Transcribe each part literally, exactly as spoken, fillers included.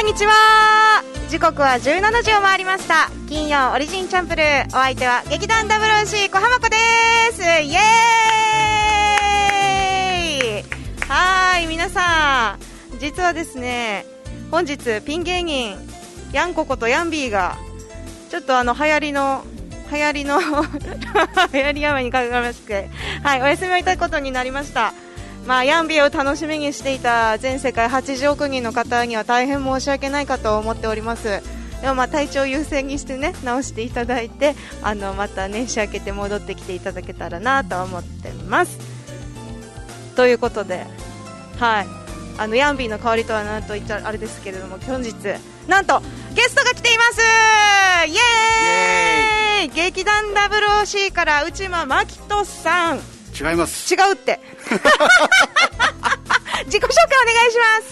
にちは。時刻はじゅうしちじを回りました。金曜オリジンチャンプルー、お相手は劇団 ダブルオーシー 小浜子です。イエーイ。はい、皆さん、実はですね、本日ピン芸人ヤンココとヤンビーがちょっとあの流行りの流行りの流行り病にかかりまして、はい、お休みをいただくことになりました。まあ、ヤンビーを楽しみにしていた全世界はちじゅうおくにんの方には大変申し訳ないかと思っております。でもまあ体調優先にしてね、直していただいて、あのまた年始明けて戻ってきていただけたらなと思ってます。ということで、はい、あのヤンビーの代わりとはなんと言っちゃあれですけれども、本日なんとゲストが来ています。イエーイ。イエーイ。劇団 ダブルオーシー から内間真紀人さん。 違います。 違うって自己紹介お願いします。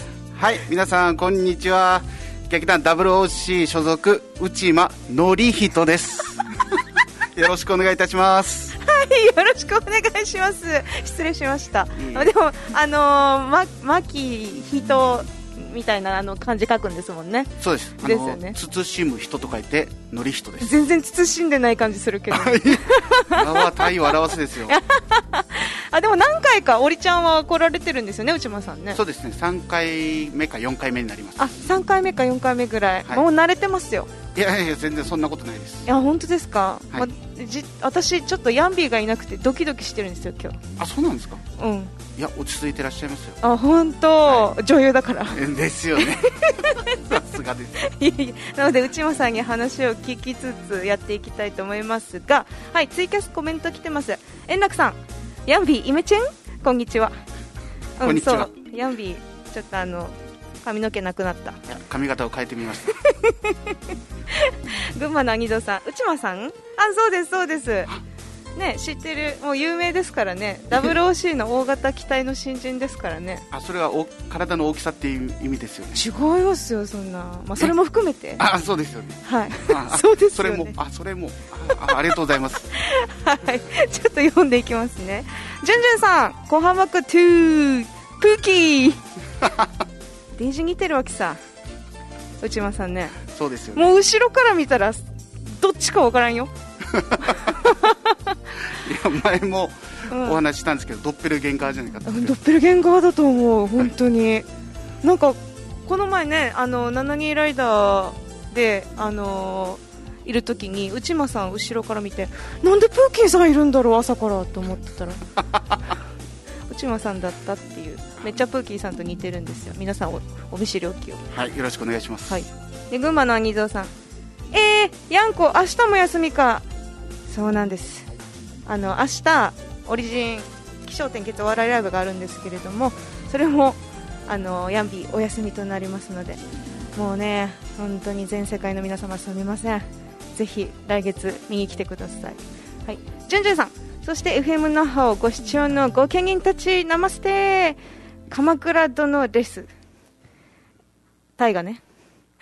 はい、皆さんこんにちは。劇団 ダブルオーシー 所属内間典人ですよろしくお願いいたします。 はい、よろしくお願いします。失礼しました。でもあのー、ま、まき人みたいなあの漢字書くんですもんね。 そうです。あのですよね。 慎む人と書いてのり人です。 全然慎んでない感じするけど名は体を表すですよあ、でも何回かおりちゃんは来られてるんですよね、内間さんね。 そうですね、さんかいめかよんかいめになります。 あ、さんかいめかよんかいめぐらい、はい、もう慣れてますよ。 いやいや、全然そんなことないです。 いや、本当ですか。 はい、 ま、じ私ちょっとヤンビーがいなくてドキドキしてるんですよ今日。 あ、そうなんですか。 うん、 いや、落ち着いてらっしゃいますよ。 あ、本当、はい、女優だからですよねさすがです。 いやいや、なので内間さんに話を聞きつつやっていきたいと思いますが、はい、ツイキャスコメント来てます。円楽さん、ヤンビーイメチェン、こんにちは。 うん、こんにちは。 そう、ヤンビーちょっとあの髪の毛なくなった。 髪型を変えてみました群馬のアニドさん、内間さん、あ、そうですそうですね、知ってる、もう有名ですからね。 ダブルオーシー の大型機体の新人ですからね。 あ、それはお体の大きさっていう意味ですよね。 違いますよ、そんな、まあ、それも含めて。 あ、そうですよね。 はい、そうですよね。 それも、あ、それも あ, あ, ありがとうございますはい、ちょっと読んでいきますね。じゅんじゅんさん、小浜区トゥープーキーデイジ似てるわけさ、内間さんね。 そうですよね。 もう後ろから見たらどっちかわからんよいや、前もお話ししたんですけど、うん、ドッペルゲンガーじゃないかと。 ドッペルゲンガーだと思う、本当に、はい、なんかこの前ね、あのななにライダーであのー、いるときに内間さん後ろから見て、なんでプーキーさんいるんだろう朝からと思ってたら内間さんだったっていう。めっちゃプーキーさんと似てるんですよ。皆さん お, お見知りおきを。 はい、よろしくお願いします。 はい、で群馬のアニゾーさん、えー、ヤンコ明日も休みか。そうなんです。あの明日オリジン起承転結お笑いライブがあるんですけれども、それもあのヤンビーお休みとなりますので、もうね、本当に全世界の皆様すみません。ぜひ来月見に来てください。はい、ジュンジュンさん、そして エフエム 那覇をご視聴のご家人たち、ナマステ。鎌倉殿です。タイがね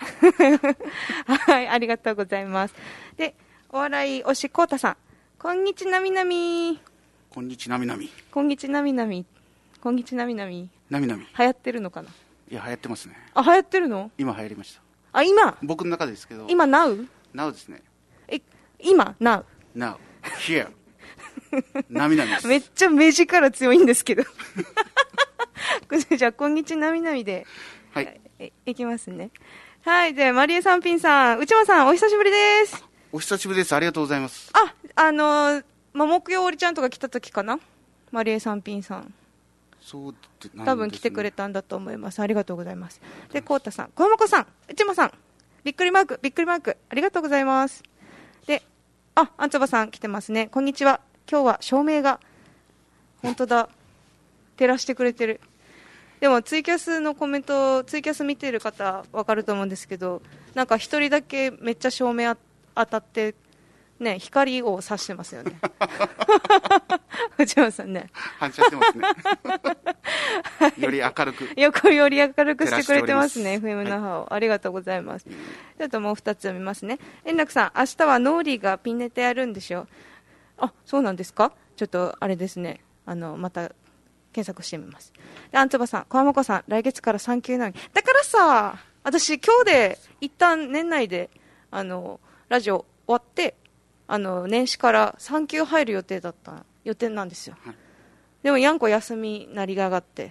はい、ありがとうございます。で、お笑い推しコウタさん、こんにちなみなみ。 こんにちなみなみ。 こんにちなみなみ。こんにちなみなみ。 なみなみ。 流行ってるのかな。 いや、流行ってますね。 あ、流行ってるの。 今流行りました。 あ、今。 僕の中ですけど。 今 now。 now ですね。 え、今 now。 now here なみなみです。 めっちゃ目力強いんですけどじゃあこんにちなみなみで、 はい、 い, いきますね。はい、でマリエさんピンさん、内間さんお久しぶりです。 お久しぶりです。ありがとうございます。 あ、あのーまあ、木曜おりちゃんとか来た時かな、マリエさんピンさん。 そうってなんですね、 多分来てくれたんだと思います。ありがとうございます。でコウタさん、小山子さん、内間さん、びっくりマークびっくりマークありがとうございます。で、あ、あんつばさん来てますね。こんにちは。今日は照明が本当だ照らしてくれてる。でもツイキャスのコメント、ツイキャス見てる方分かると思うんですけど、なんか一人だけめっちゃ照明あ当たってね、光を差してますよね内間さんね、 反射してますねより明るくよくより明るくしてくれてますね。 エフエム 那覇を、はい、ありがとうございます。ちょっともうふたつ読みますね。円楽さん、明日はノーリーがピンネタやるんでしょ。あ、そうなんですか。ちょっとあれですね、あのまた検索してみます。で、あんつばさん、小浜子さん、来月から産休なのに、だからさ、 私今日で一旦年内であのラジオ終わってあの年始から産休入る予定だった予定なんですよ、はい、でもやんこ休みなりががって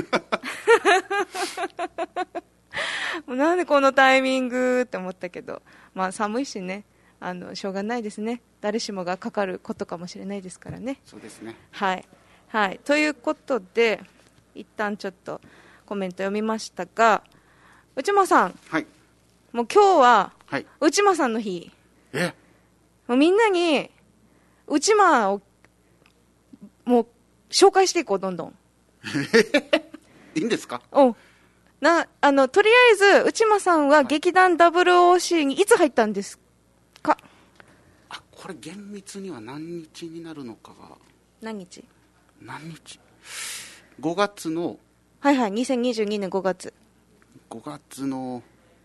もうなんでこのタイミングって思ったけど、まあ寒いしね、あのしょうがないですね。誰しもがかかることかもしれないですからね。 そうですね。 はい、はい、ということで一旦ちょっとコメント読みましたが、内間さん、 はい、 もう今日は、 はい、 内間さんの日。 えもうみんなに内間をもう紹介していこう、どんどん。 いいんですか？ おなあのとりあえず内間さんは劇団 ダブルオーシー にいつ入ったんですか？ あ、これ厳密には何日になるのかが。 何日？ 何日？ごがつの、 はいはい、にせんにじゅうにねんごがつごがつの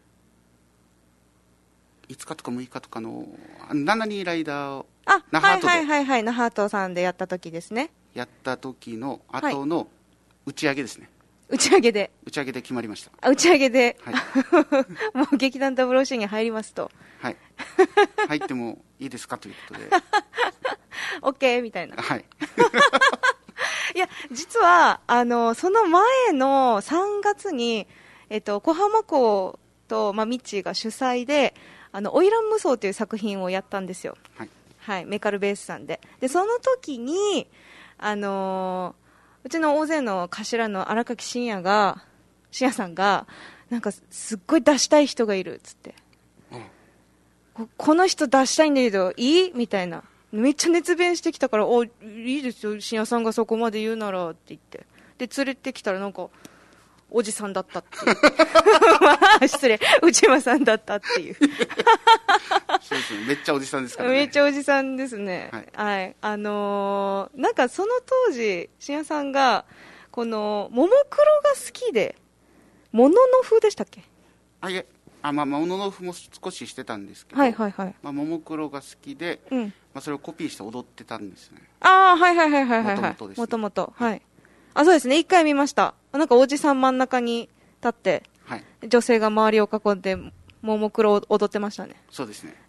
いつかとかむいかとかのななにライダーをあ、 那覇はいはいはいはい、那覇とさんでやった時ですね。 やった時の後の打ち上げですね、 打ち上げで打ち上げで決まりました。 あ、打ち上げで、 はい、 もう劇団 ダブルオーシー に入りますと、 はい、入ってもいいですかということで OK みたいな。 はいいや実はあのその前のさんがつに、えっと、小浜港と、まあ、ミッチーが主催であの花魁無双という作品をやったんですよ、 はいはい、メカルベースさんで。でその時にあのうちの大勢の頭の荒垣真也が真也さんがなんかすっごい出したい人がいるっつって、うん、こ, この人出したいんだけどいいみたいな、めっちゃ熱弁してきたから、おいいですよ真也さんがそこまで言うならって言って、で連れてきたらなんかおじさんだったっていうまあ失礼、内間さんだったっていうそうですね、めっちゃおじさんですからね。 めっちゃおじさんですね。 はい、 はい、あのー、なんかその当時真也さんがこのももクロが好きで、ものの風でしたっけ？ あ、いえ、あ、まあ、ものの風も少ししてたんですけど、 はいはいはい、 まあ、ももクロが好きで、うん、まあ、それをコピーして踊ってたんですね。 ああ、はいはいはいはいはい、はい、もともと、はい、あ、そうですね、一回見ました。なんかおじさん真ん中に立って、はい、女性が周りを囲んでももクロを踊ってましたね。 そうですね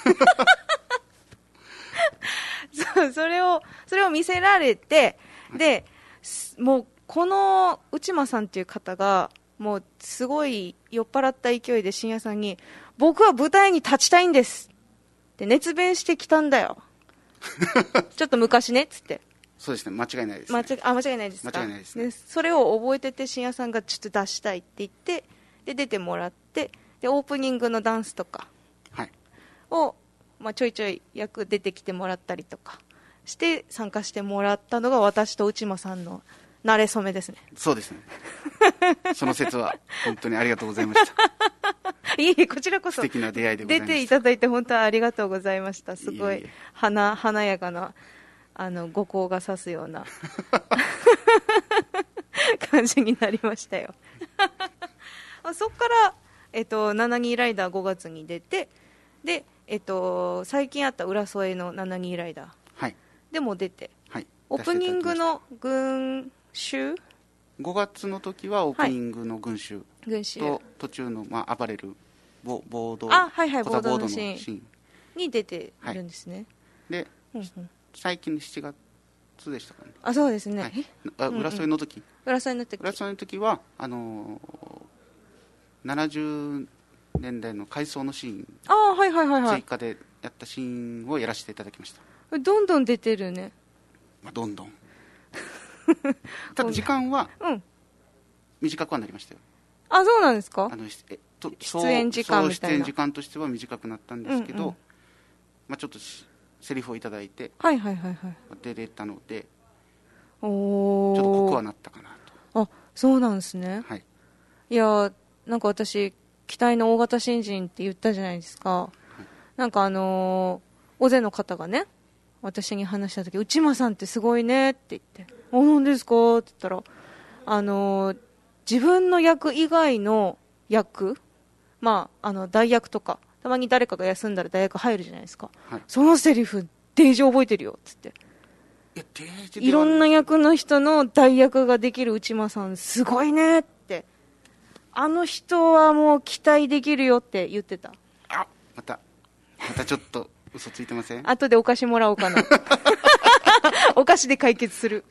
そうそれをそれを見せられて、はい、でもうこの内間さんっていう方がもうすごい酔っ払った勢いで真也さんに、僕は舞台に立ちたいんですって熱弁してきたんだよちょっと昔ねっつって。 そうですね、間違いないです、ね、 間違あ間違いないですか？ 間違いないですね。 でそれを覚えてて真也さんがちょっと出したいって言って、で出てもらって、でオープニングのダンスとかを、はい、まあ、ちょいちょい役出てきてもらったりとかして参加してもらったのが私と内間さんの馴れ初めですね。 そうですねその説は本当にありがとうございましたいえ、こちらこそ素敵な出会いでございました。 出ていただいて本当にありがとうございました。すごい華華やかなあの五光が差すような感じになりましたよそこから、えっと、ななにライダーごがつに出て、で、えっと、最近あった浦添のななにライダー、はい、でも出て、はい、オープニングの群衆、 ごがつの時はオープニングの群衆と、はい、途中の、まあ、暴れるボボード、 あ、はいはい、ボードのシーンに出ているんですね、はい、 で、うんうん、最近しちがつでしたかね。 あ、そうですね、はい、 あ、浦添の時、うんうん、 浦添の時浦添の時はあのー、ななじゅうねんだいの回想のシーン、 あ、はいはいはいはい、 追加でやったシーンをやらせていただきました。 どんどん出てるね、 まあ、どんどんただ時間は短くはなりましたよ。 あ、そうなんですか？ あのえと出演時間みたいな、 出演時間としては短くなったんですけど、うんうん、まあ、ちょっとセリフをいただいて、 はいはいはいはい、 出れたので、 お、 ちょっと濃くはなったかなと。 あ、そうなんですね、はい、いや、なんか私期待の大型新人って言ったじゃないですか、はい、なんかあのー、大勢の方がね私に話した時、内間さんってすごいねって言って、あ、なんですかって言ったら、あのー、自分の役以外の役、まあ、あの代役とかたまに誰かが休んだら代役入るじゃないですか、はい、そのセリフデージ覚えてるよっつって、 いやデージいろんな役の人の代役ができる内間さんすごいねってあの人はもう期待できるよって言ってた。 あ、またまたちょっと嘘ついてません？ 後でお菓子もらおうかな。お菓子で解決する。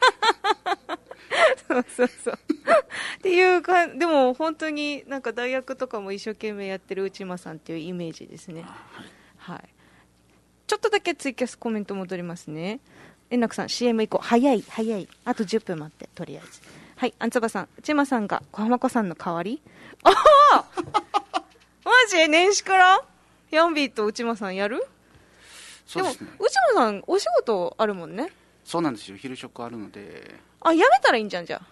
そうそうそうっていうか、でも本当になんか大学とかも一生懸命やってる内間さんっていうイメージですね。はい、ちょっとだけツイキャスコメント戻りますね。円楽さん シーエム 以降早い早い、あとじゅっぷん待って、とりあえず。はい、あんつばさん、内間さんが小浜子さんの代わり。ああマジ年始からヤンビーと内間さんやる？ そうですね。 でも内間さんお仕事あるもんね。 そうなんですよ、昼食あるので。 あ、やめたらいいんじゃん、じゃ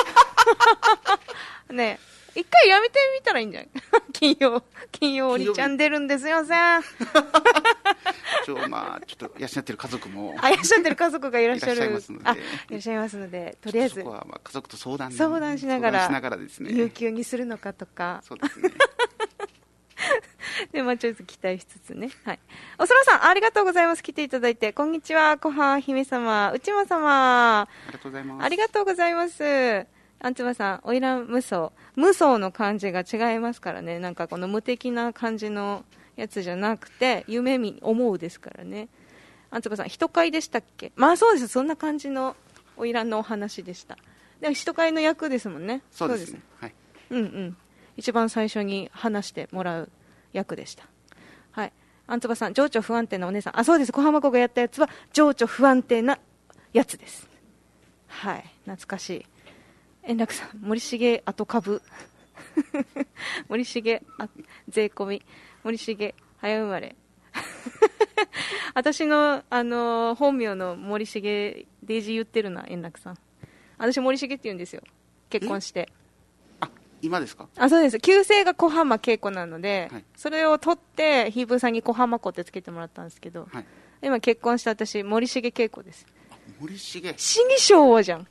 あ。ねえ、一回やめてみたらいいんじゃん。金曜、金曜おりちゃん出るんですよ、さん。 ちょ、まあ、ちょっと養ってる家族も。 あ、養ってる家族がいらっしゃる。 いらっしゃいますので。 あ、いらっしゃいますので、とりあえず。 そこはまあ家族と相談。 相談しながら。 相談しながらですね。 有給にするのかとか。 そうですね。 で、まあ、ちょっと期待しつつね。はい。おそらさん、ありがとうございます。来ていただいて。こんにちは、小浜姫様、内間様。 ありがとうございます。 ありがとうございます。あんつばさん、おいらん無双。無双の漢字が違いますからね。なんかこの無敵な感じのやつじゃなくて、夢見、思うですからね。あんつばさん、人会でしたっけ？まあそうです。そんな感じのおいらんのお話でした。でも人会の役ですもんね。 そうですね。はい。 うんうん。一番最初に話してもらう役でした。はい。あんつばさん、情緒不安定なお姉さん。あ、そうです。小浜子がやったやつは情緒不安定なやつです。はい。懐かしい。円楽さん、森重後株。森重あ税込み。森重早生まれ。私の、あのー、本名の森重デイジー言ってるな、円楽さん。私森重って言うんですよ。結婚して。 あ、今ですか？ あ、そうです。旧姓が小浜恵子なので、はい、それを取ってひーぶーさんに小浜子ってつけてもらったんですけど、はい、今結婚した私森重恵子です。 森重。 死に昭和じゃん。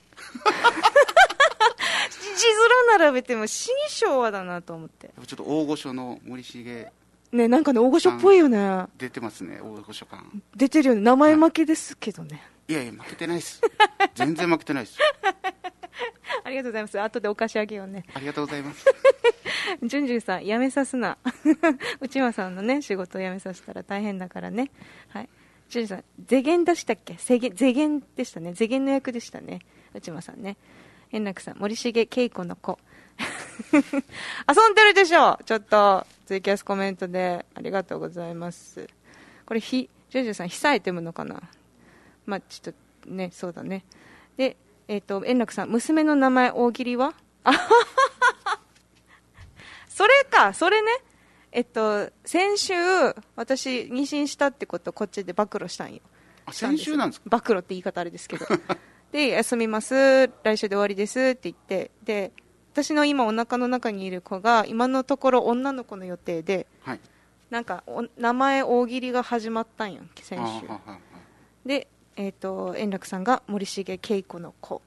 字面並べても死に昭和だなと思って。 ちょっと大御所の森重ね、なんかね大御所っぽいよね。 出てますね、大御所感出てるよね。名前負けですけどね。 いやいや負けてないです全然負けてないですありがとうございます。後でお菓子あげようね。 ありがとうございますじゅんじゅんさんやめさすな内間さんのね仕事をやめさせたら大変だからね。はい、じゅんじゅんさんゼゲン出したっけ？ゼゲン、ゼゲンでしたね。ゼゲンの役でしたね、内間さんね。円楽さん、森重恵子の子遊んでるでしょ。ちょっとツイキャスコメントでありがとうございます。これひジュンジュンさん被災てむのかな。まあちょっとね、そうだね。で、えっ、ー、と円楽さん、娘の名前大喜利はあはははそれか、それね。えっと先週私妊娠したってことをこっちで暴露したんよ。 あ、先週なんですか？ 暴露って言い方あれですけどで休みます、来週で終わりですって言って、で私の今お腹の中にいる子が今のところ女の子の予定で、はい、なんかお名前大喜利が始まったんやん先週で、えーと、円楽さんが森重恵子の子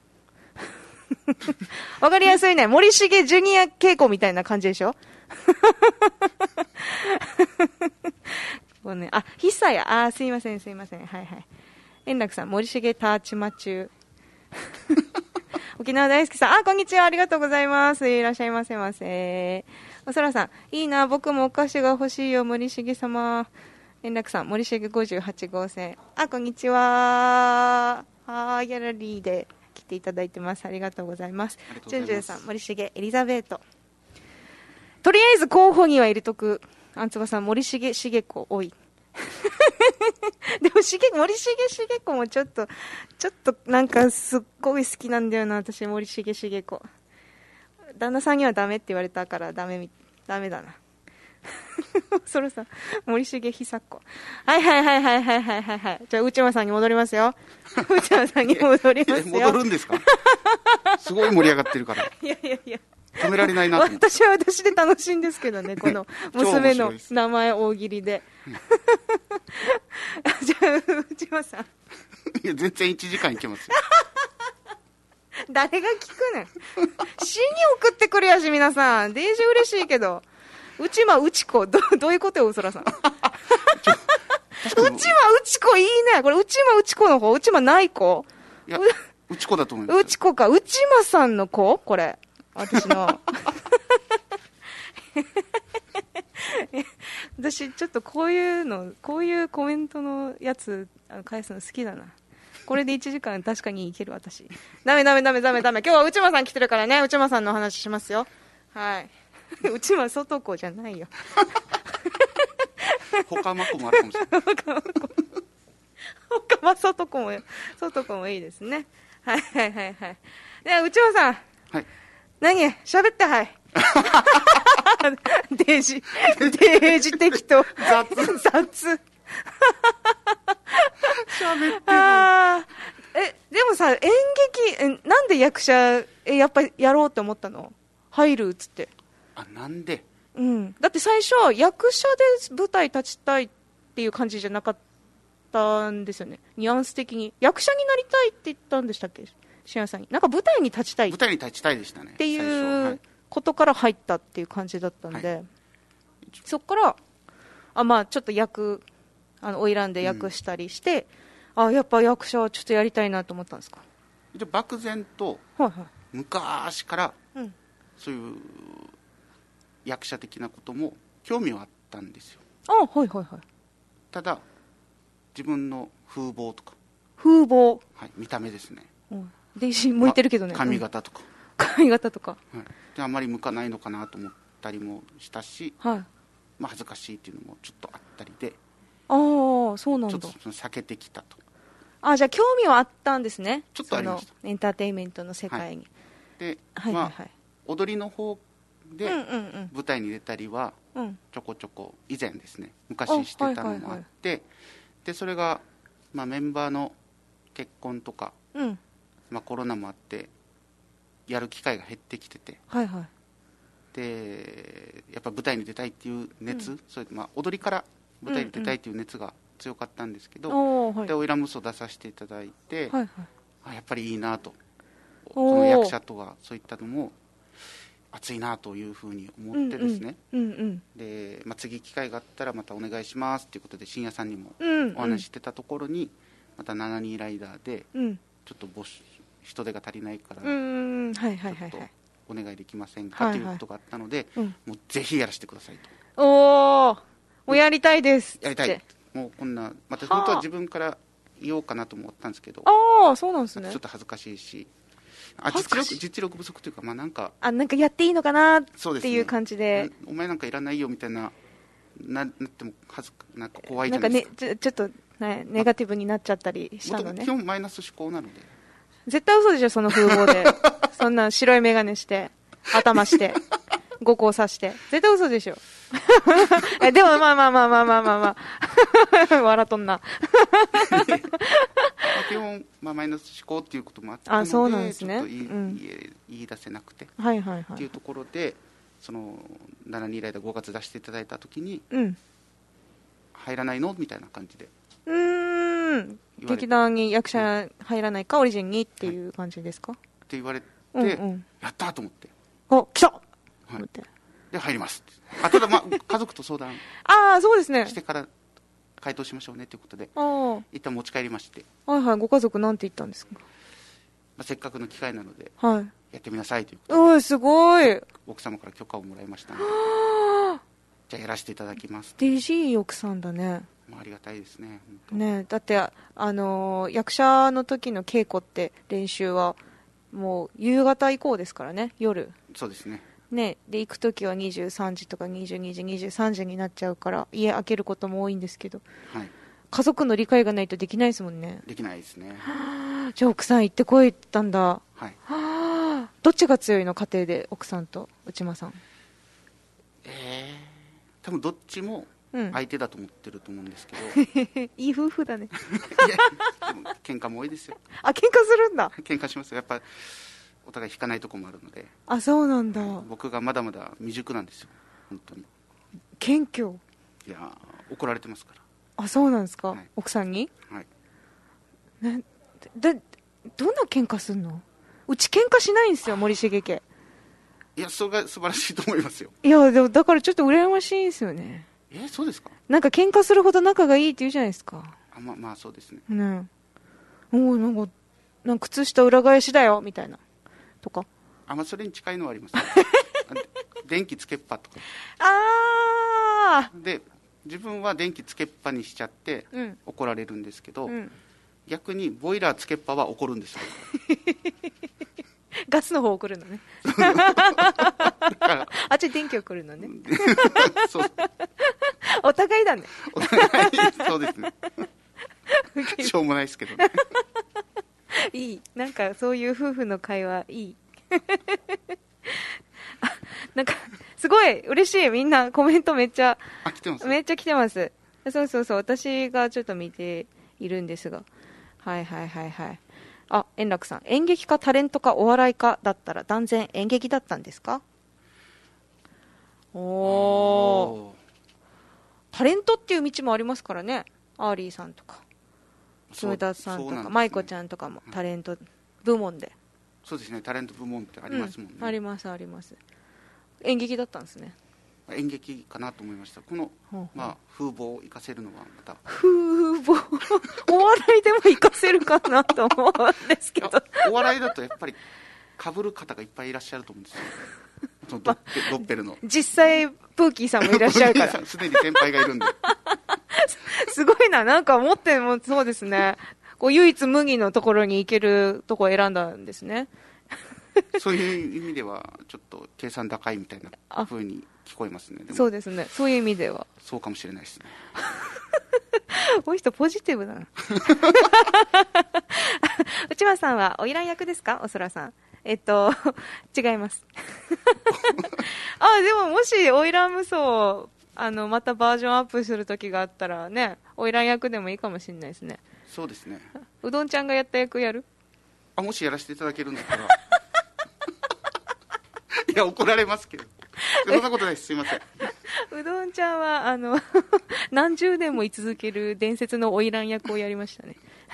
わかりやすいね。森重ジュニア恵子みたいな感じでしょこうね、あ、ひさや、あ、すいませんすいません、はいはい。円楽さん、森重ターチマ中沖縄大好きさん、あ、こんにちは、ありがとうございます。いらっしゃいませませ。おそらさん、いいな、僕もお菓子が欲しいよ、森重様。円楽さん、森重ごじゅうはち号線。あ、こんにちは。はー、ギャラリーで来ていただいてます。ありがとうございます。じゅんじゅんさん、森重エリザベート。とりあえず候補には入れとく。あんつばさん、森重重子多い。でもしげ森重重子もちょっとちょっとなんかすっごい好きなんだよな、私森重重子。旦那さんにはダメって言われたからダメダメだなそれさ森重久子、はいはいはいはいはいはいはいはい。じゃあ内間さんに戻りますよ内間さんに戻りますよ戻るんですか？すごい盛り上がってるからいやいやいや止められないなと思って。 私は私で楽しいんですけどね、この娘の名前大喜利で、うん、じゃあ内間さんいや全然いちじかんいけますよ誰が聞くねん詩に送ってくるやし皆さん。デージ嬉しいけど内間内子 ど, どういうことようそらさん内間内子いいね。これ内間内子の方、内間ない子。 いや内子だと思います。 内子か、内間さんの子これ。 私の私ちょっとこういうのこういうコメントのやつ返すの好きだな。これでいちじかん確かにいける私。ダメダメダメダメダメ。今日は内間さん来てるからね、内間さんのお話しますよ。はい内間外子じゃないよ他まこもあるかもしれない他は外子も外子もいいですね。はいはいはいはい。では内間さん、 はい、 何喋ってはいデージデージ適当雑雑喋ってる。 あえでもさ、演劇えなんで役者えやっぱりやろうって思ったの？入るっつって。 あ、なんで？ うん、だって最初役者で舞台立ちたいっていう感じじゃなかったんですよね。ニュアンス的に役者になりたいって言ったんでしたっけ、しやさんに。なんか舞台に立ちたい舞台に立ちたいでしたねってい最初、はうい、 ことから入ったっていう感じだったんで、 はい、 そっからあ、まあ、ちょっと役あの花魁で役したりして、うん、あやっぱ役者はちょっとやりたいなと思ったんですか？ で漠然と昔からそういう役者的なことも興味はあったんですよ。 あ、はいはいはい。 ただ自分の風貌とか風貌、 はい、見た目ですね、 うん、で向いてるけどね、 ま、髪型とか、 うん、髪型とか、 はい、であんまり向かないのかなと思ったりもしたし、 はい、 まあ、恥ずかしいっていうのもちょっとあったりで、 ああそうなんだ、 ちょっとその避けてきたと。 あ、じゃあ興味はあったんですね、 ちょっとありました。 そのエンターテインメントの世界に、 はい、で、 はいはいはい、 まあ、踊りの方で舞台に出たりはちょこちょこ以前ですね、昔してたのもあって、でそれが、まあ、メンバーの結婚とか、うん、まあ、コロナもあってやる機会が減ってきてて、はいはい、でやっぱ舞台に出たいっていう熱、うん、そういう、まあ、踊りから舞台に出たいっていう熱が強かったんですけど、うんうん、でオイラムスを出させていただいて、はいはい、あやっぱりいいなと、この役者とかそういったのも熱いなというふうに思ってですね、うんうんうん、で、まあ、次機会があったらまたお願いしますということで深夜さんにもお話ししてたところに、またしちにーライダーでちょっと募集人手が足りないからちょっとお願いできませんかということがあったので、もうぜひやらせてくださいと。 おー、もうやりたいですってやりたい、もうこんなまた本当は自分から言おうかなと思ったんですけど、 ああそうなんですね、 ちょっと恥ずかしいし、あ実力実力不足というか、まあ、なんかあなんかやっていいのかなっていう感じで、 ね、お前なんかいらないよみたいな な, なっても恥ずかなんか怖いじゃないですか。 なんか、ね、ちょ, ちょっと、ね、ネガティブになっちゃったりしたのね。 基本マイナス思考なので。 絶対嘘でしょその風貌でそんな白い眼鏡して頭して五光さして絶対嘘でしょでもまあまあまあまあまあまあまあ笑っとんな基本、まあ、マイナス思考っていうこともあったので、あそうなんですね、ちょっと言い、うん、言い出せなくて、はいはいはい、っていうところでそのしちにーライダーごがつ出していただいたときに、うん、入らないのみたいな感じで、 うーん劇団に役者入らないか、うん、オリジンにっていう感じですか、はい、 って言われて、うんうん、やったと思って、 お来た、はい、 で入りますって、あただ、まあ、家族と相談あそうですねしてから回答しましょうねということで一旦持ち帰りまして、 はいはい、ご家族なんて言ったんですか。 まあ、せっかくの機会なので、 はい、 やってみなさいということで、 おすごい奥様から許可をもらいましたのでじゃあやらせていただきます。 デジいい奥さんだね。 まあ、ありがたいですね。 ねだってあのー、役者の時の稽古って練習はもう夕方以降ですからね、夜。 そうですね。 ねで行く時はにじゅうさんじとかにじゅうにじにじゅうさんじになっちゃうから家開けることも多いんですけど、はい、家族の理解がないとできないですもんね。 できないですね。 じゃあ奥さん行ってこいって言ったんだ。 はい、 はどっちが強いの家庭で、奥さんと内間さん。 えー、多分どっちも相手だと思ってると思うんですけど、 うん、いい夫婦だねいやでも喧嘩も多いですよ。 あ喧嘩するんだ。 喧嘩しますよ、やっぱお互い引かないところもあるので。 あそうなんだ。 僕がまだまだ未熟なんですよ本当に。 謙虚。 いや怒られてますから。 あそうなんですか、はい、奥さんに。はいね、だどんな喧嘩すんの。うち喧嘩しないんですよ森重家。 いやそれが素晴らしいと思いますよ。 いやでもだからちょっと羨ましいんですよね。 えそうですか。 なんか喧嘩するほど仲がいいって言うじゃないですか。 あままあそうですね。 ねおなんかなんか靴下裏返しだよみたいなとか。 あ、まあ、それに近いのはあります、ね、電気つけっぱとか。 あで自分は電気つけっぱにしちゃって怒られるんですけど、うん、逆にボイラーつけっぱは怒るんですよガスの方怒るのねだからあっち電気怒るのねそうお互いだねお互いそうですねしょうもないですけどねいい、なんかそういう夫婦の会話いいなんかすごい嬉しい、みんなコメントめっちゃあ来てますめっちゃ来てます。そうそうそう、私がちょっと見ているんですが、はいはいはいはい。あ、円楽さん、演劇かタレントかお笑いかだったら断然演劇だったんですか？おお、タレントっていう道もありますからね。アーリーさんとかキムタさんとか、ね、舞子ちゃんとかもタレント部門で。 そうですね、タレント部門ってありますもんね、 うん、ありますあります。演劇だったんですね。 演劇かなと思いました。この、ほうほう、まあ、風貌を生かせるのはまた風貌お笑いでも生かせるかなと思うんですけどお笑いだとやっぱり被る方がいっぱいいらっしゃると思うんですよそのドッペ、ドッペルの実際プーキーさんもいらっしゃるからすでに先輩がいるんですごいな、なんか持ってもそうですね、こう唯一無二のところに行けるところを選んだんですねそういう意味ではちょっと計算高いみたいな風に聞こえますね。でもそうですね、そういう意味ではそうかもしれないですねこの人ポジティブだな内間さんは花魁役ですか？おそらさん。えっと違いますあ、でももし花魁無双あのまたバージョンアップする時があったらね、花魁役でもいいかもしれないですね。 そうですね。 うどんちゃんがやった役やる？ あ、もしやらせていただけるんだったらいや怒られますけどそんなことないです、すいませんうどんちゃんはあの何十年も居続ける伝説の花魁役をやりましたね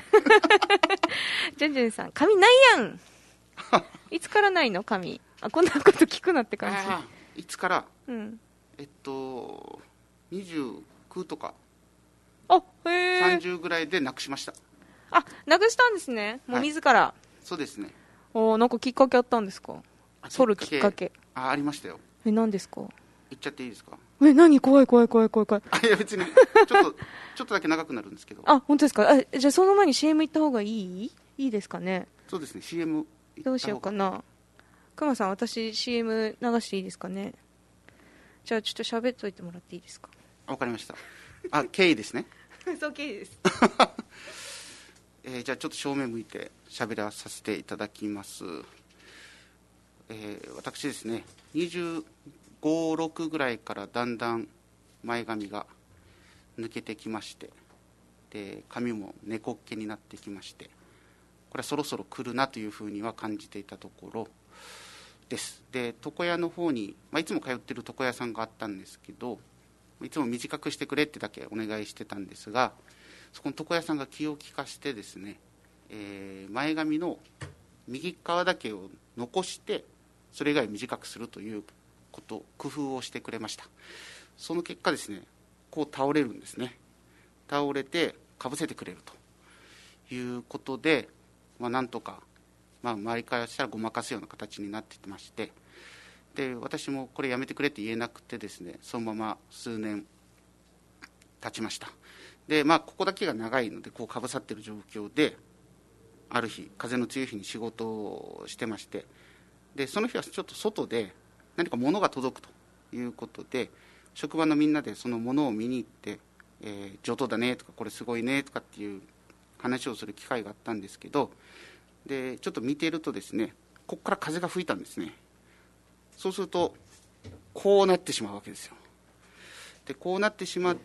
ジェンジェンさん、髪ないやんいつからないの髪？あ、こんなこと聞くなって感じ。いつから、 うん、 えっとにじゅうきゅうとかあ、へー、 さんじゅうぐらいでなくしました。 あ、なくしたんですね、もう自ら、はい、 そうですね。 お、なんかきっかけあったんですか？剃るきっかけ。 あ、ありましたよ。 え、何ですか？ 言っちゃっていいですか？ え、何？怖い怖い怖い怖い怖い。 あ、いや別にちょっとちょっとだけ長くなるんですけど。 あ、本当ですか？あ、じゃあその前に シーエム 行った方がいい？いいですかね？ そうですね、 シーエムどうしようかな。くまさん、私 シーエム 流していいですかね？じゃあちょっと喋っといてもらっていいですか？ わかりました。あ、経緯ですねそう、経緯ですえー、じゃあちょっと正面向いて喋らさせていただきます。えー、私ですね、にじゅうご、ろくぐらいからだんだん前髪が抜けてきまして、で髪も猫っ毛になってきまして、これはそろそろ来るなというふうには感じていたところです。で床屋の方に、まあ、いつも通っている床屋さんがあったんですけど、いつも短くしてくれってだけお願いしてたんですが、そこの床屋さんが気を利かしてですね、えー、前髪の右側だけを残してそれ以外を短くするということ工夫をしてくれました。その結果ですね、こう倒れるんですね。倒れてかぶせてくれるということで、まあ、なんとか、まあ、周りからしたらごまかすような形になってまして、で私もこれやめてくれって言えなくてですね、そのまま数年経ちました。で、まあ、ここだけが長いのでこうかぶさっている状況で、ある日風の強い日に仕事をしてまして、でその日はちょっと外で何か物が届くということで、職場のみんなでその物を見に行って、えー、上等だねとかこれすごいねとかっていう話をする機会があったんですけど、でちょっと見ているとですね、ここから風が吹いたんですね。そうするとこうなってしまうわけですよ。でこうなってしまって、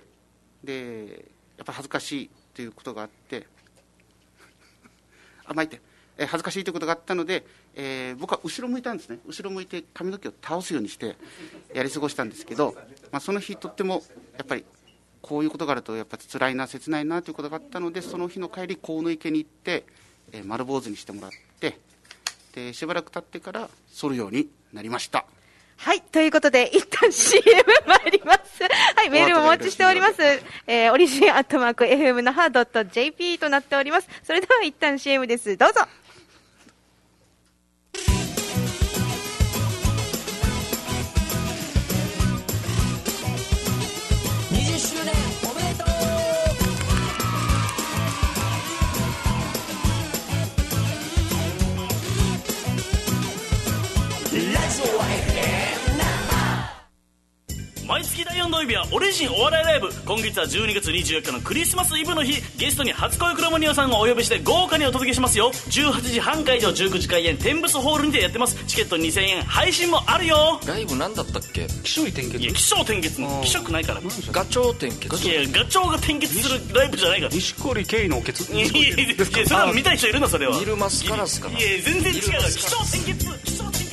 でやっぱり恥ずかしいということがあってあ、巻いて、えー、恥ずかしいということがあったので、えー、僕は後ろ向いたんですね。後ろ向いて髪の毛を倒すようにしてやり過ごしたんですけど、まあ、その日とってもやっぱりこういうことがあるとやっぱり辛いな切ないなということがあったので、その日の帰り河野池に行って、えー、丸坊主にしてもらって、でしばらく経ってから剃るようになりました。 はい、ということで一旦 シーエム 参ります。はい、メールもお待ちしております。えー、オリジンアットマーク エフエム 那覇 ドット ジェーピー となっております。それでは一旦 シーエム です。どうぞ。 日はオリジンお笑いライブ。今月はじゅうにがつにじゅうよっかのクリスマスイブの日、ゲストに初恋クロモニオさんをお呼びして豪華にお届けしますよ。じゅうはちじはん会場、じゅうくじ開演、天仏ホールにてやってます。チケットにせんえん、配信もあるよ。 ライブなんだったっけ？ 気象転結。 いや気象転結の気色ないから。 ガチョウ転結。 いやガチョウが転結するライブじゃないから。 錦織圭のケツ。 いやいやいや、それは見たい人いるのそれは。 ニルマスカラスかな。 いや全然違う。気象転結。気象転結。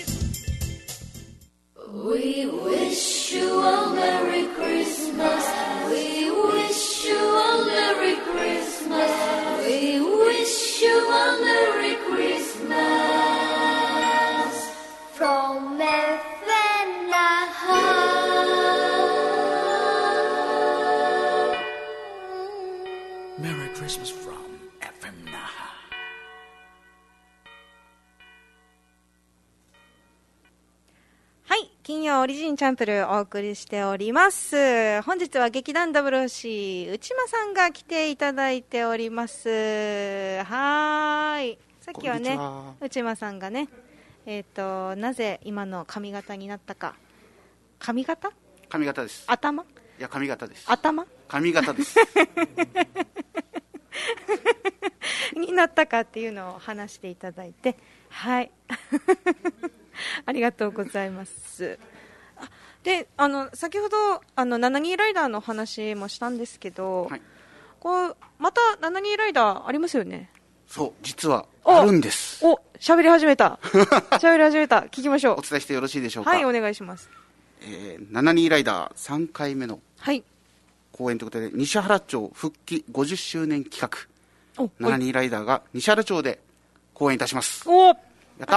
We wish you a Merry Christmas. We wish you a Merry Christmas. We wish you a Merry Christmas. From F N Naha. Merry Christmas from エフエム Naha。 はい、金曜オリジンチャンプルお送りしております。本日は劇団ダブルオーシー内間さんが来ていただいております。はーい、さっきはね内間さんがね、えっとなぜ今の髪型になったか。髪型？ 髪型です。 頭？ いや髪型です。 頭？ 髪型ですになったかっていうのを話していただいて、はいありがとうございます。で、あの先ほどあのななじゅうにライダーの話もしたんですけど、はい、こうまたななじゅうにライダーありますよね。 そう、実はあるんです。 お、喋り始めた喋り始めた。聞きましょう。 お伝えしてよろしいでしょうか。 はい、お願いします。 えー、ななじゅうにライダーさんかいめの公演ということで、西原町復帰ごじゅっしゅうねん企画、ななじゅうにライダーが西原町で公演いたします。 お、 やった。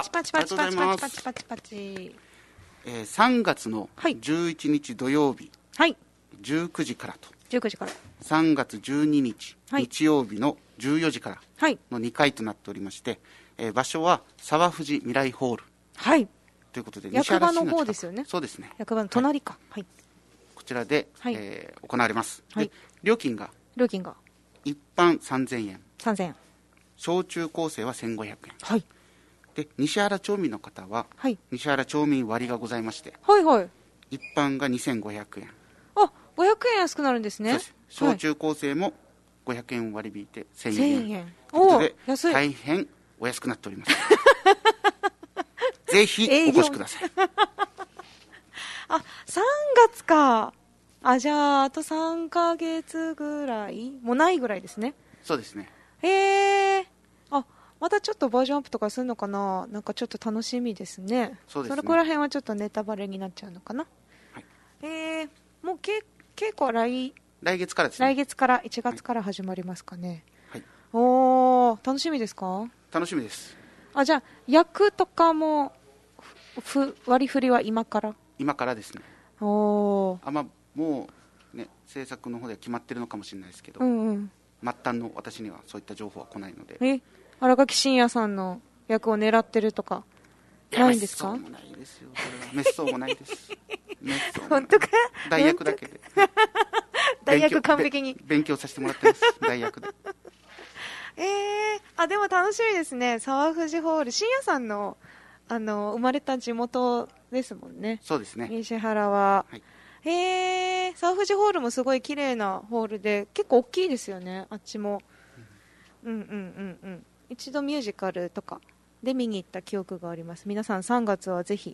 パチパチパチパチパチパチパチパチ。 えー、さんがつのじゅういちにち土曜日、はい、じゅうくじからと、 じゅうくじからさんがつじゅうににち、はい、日曜日のじゅうよじからのにかいとなっておりまして、えー、場所は沢藤未来ホール、はい、ということで役場の方ですよね。 そうですね、 役場の隣か、はい、 こちらで、はい、えー、行われます、はい、で料金が料金が一般さんぜんえん、 さんぜんえん、 小中高生はせんごひゃくえん、 はい、 で西原町民の方は、はい、西原町民割がございまして、 はいはい、 一般がにせんごひゃくえん、 あ、ごひゃくえん安くなるんですね。 そうです。小中高生もごひゃくえん割り引いてせんえん、 せんえん、 ということで大変お安くなっておりますぜひお越しくださいあ、さんがつか。あ、じゃああとさんかげつぐらいもうないぐらいですね。 そうですね。 へえ、あ、またちょっとバージョンアップとかするのかな。なんかちょっと楽しみですね。 そうですね。 それこら辺はちょっとネタバレになっちゃうのかな。はい、えー、もうけ稽古は来来月からですね。 来月からいちがつから始まりますかね。はい、おー、楽しみですか。 楽しみです。 あ、じゃあ役とかもふ割り振りは今から今からですね。 おー、 あ、まあもうね制作の方では決まってるのかもしれないですけど、 うんうん、 末端の私にはそういった情報は来ないので。 え、新垣真也さんの役を狙ってるとかないんですか。 滅相もないですよ。滅相もないです本当か。 代役だけで代役完璧に勉強させてもらってます代役でえー、あ、でも楽しみですね。沢藤ホール、真也さんのあの生まれた地元ですもんね。 そうですね、 西原は、はい、へえ、沢藤ホールもすごい綺麗なホールで結構大きいですよね、あっちも、うん、うんうんうんうん一度ミュージカルとかで見に行った記憶があります。皆さんさんがつはぜひ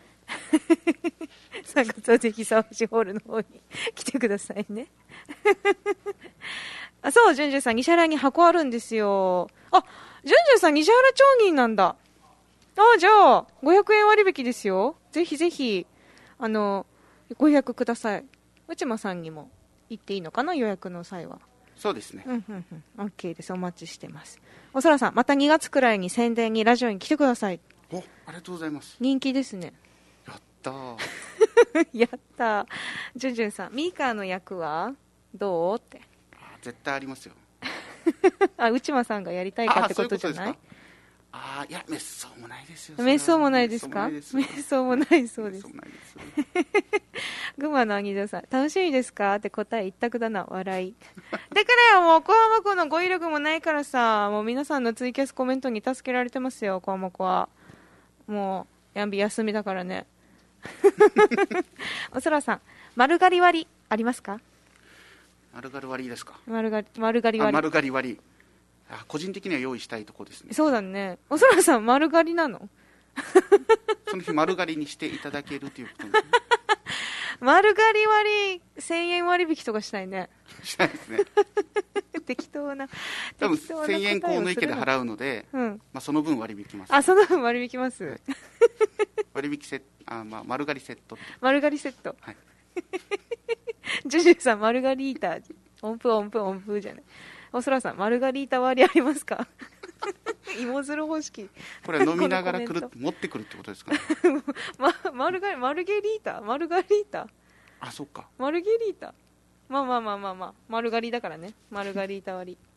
さんがつはぜひ沢藤ホールの方に来てくださいねあ、そう、じゅんじゅんさん西原に箱あるんですよ。あ、じゅんじゅんさん西原町人なんだ。あ、じゃあごひゃくえん割引ですよ。ぜひぜひあのご予約ください。内間さんにも行っていいのかな、予約の際は。 そうですね、 うんうんうん、OK です。お待ちしてます。おそらさん、またにがつくらいに宣伝にラジオに来てください。 お、ありがとうございます。 人気ですね。 やったーやったー。じゅんじゅんさん、ミーカーの役はどうって。 あ、絶対ありますよあ、内間さんがやりたいかってことじゃない。 あ、いや、滅相もないですよ。 滅相もないですか。滅相もないそうです。群馬のアギドさん、楽しみですかって答え一択だな、笑いだからよ、もう小浜子の語彙力もないからさ、もう皆さんのツイキャスコメントに助けられてますよ。小浜子はもうヤンビ休みだからねおそらさん、丸刈り割りありますか？ 丸刈り割りですか？ 丸刈り丸刈り割り。 あ、丸刈り割り。あ、個人的には用意したいところですね。 そうだね。おそらさん丸刈りなの？ その日丸刈りにしていただけるということですね。 丸刈り割りせんえん割引とかしたいね。 したいですね。 適当な多分適当なせんえん答えをするの河野池で払うので、 うんまあ、その分割引きます。 あ、その分割引きます。 割引セット、あ、まあ、丸刈りセット。 丸刈りセット。 はい。 ジュジュさん丸刈りーター音符音符音符じゃない。おそらさん丸刈りータ割りありますか？芋づる方式。 これは飲みながら来る持ってくるってことですかね。 ま、丸刈り丸ゲリータ丸刈りータあ、そっか。 丸ゲリータまあまあまあまあまあ丸刈りだからね。丸刈りータ割り。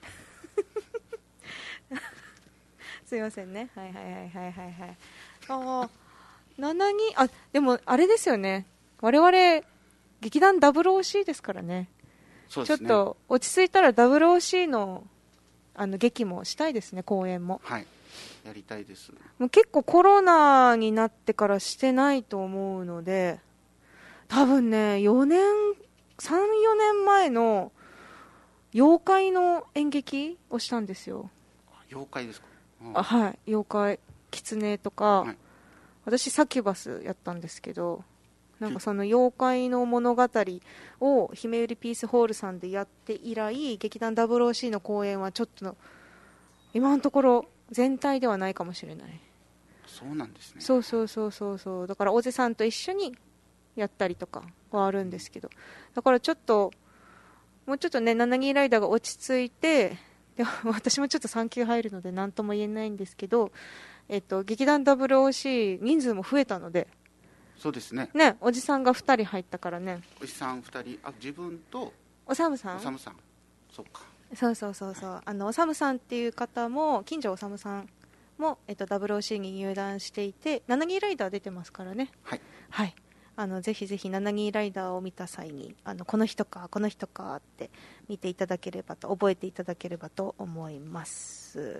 すいませんね。はいはいはいはいはいはい。ああ、ななに、あ、でもあれですよね。我々劇団 ダブルオーシー ですからね。 そうですね。 ちょっと落ち着いたら ダブルオーシー のあの劇もしたいですね。公演も。 はい。やりたいです。 もう結構コロナになってからしてないと思うので、多分ね、よねん、さん、よねんまえの妖怪の演劇をしたんですよ。 妖怪ですか？ あ、はい、妖怪、狐とか、 はい、 私サキュバスやったんですけど、なんかその妖怪の物語をひめゆりピースホールさんでやって以来、劇団 ダブルオーシー の公演はちょっとの今のところ全体ではないかもしれない。 そうなんですね。 そうそうそうそうそう。だからおじさんと一緒にやったりとかはあるんですけど、だからちょっともうちょっとね、ななぎライダーが落ち着いて、で私もちょっと産休入るので何とも言えないんですけど、えっと、劇団 ダブルオーシー 人数も増えたので、 そうですね。 ね、おじさんがふたり入ったからね。 おじさんふたり、あ、自分とおさむさん、 おさむさん、そっか。 そうそうそうそう、あのおさむさんっていう方も、近所おさむさんも、えっと、ダブルオーシー に入団していて、ななぎライダー出てますからね。 はい、 はい、あのぜひぜひななぎライダーを見た際に、あのこの人かこの人かって見ていただければと、覚えていただければと思います。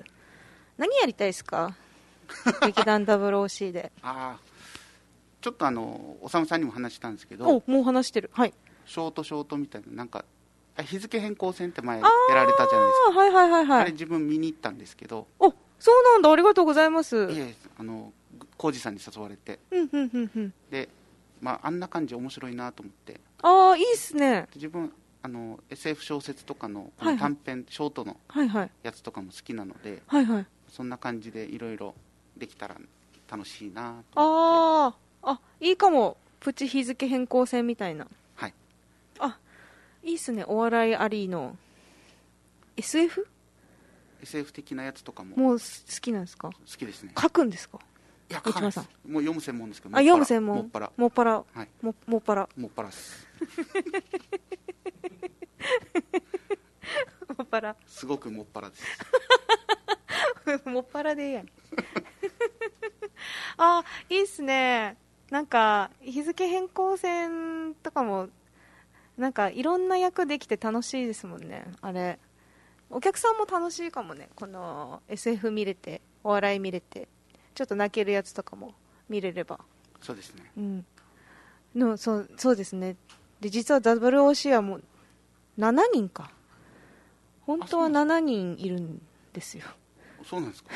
何やりたいですか？劇団 ダブルオーシー で。 ああ、ちょっとあのおさむさんにも話したんですけど、 お、もう話してる。はい。 ショートショートみたいな、なんか日付変更線って前やられたじゃないですか。 あ、はいはいはいはい。 あれ自分見に行ったんですけど。 お、そうなんだ、ありがとうございます。 いえ、あの浩二さんに誘われて、 うんうんうんうん、 で、まあ、あんな感じ面白いなと思って。 ああ、いいっすね。 自分あの エスエフ 小説とかのこの短編、はいはい、ショートのやつとかも好きなので、 はいはい、 そんな感じでいろいろできたら楽しいなと思って。 ああ、いいかも。プチ日付変更線みたいな。 はい。 あ、いいっすね。お笑いありの エスエフ？ エスエフ 的なやつとかももう好きなんですか？ 好きですね。 書くんですか？ いや、書かないです。もう読む専門ですけど。 あ、読む専門。 もっぱら。 もっぱら。 はい。 ももっぱら。 もっぱらです。 もっぱら。 すごくもっぱらです。 もっぱらでいいやん。あ、いいっすね。なんか日付変更線とかもなんかいろんな役できて楽しいですもんね。あれお客さんも楽しいかもね。この エスエフ 見れて、お笑い見れて、ちょっと泣けるやつとかも見れれば。 そうですね。 うんのそうそうですね。で実は ダブルオーシー はもうななにんか。本当はななにんいるんですよ。 そうなんですか。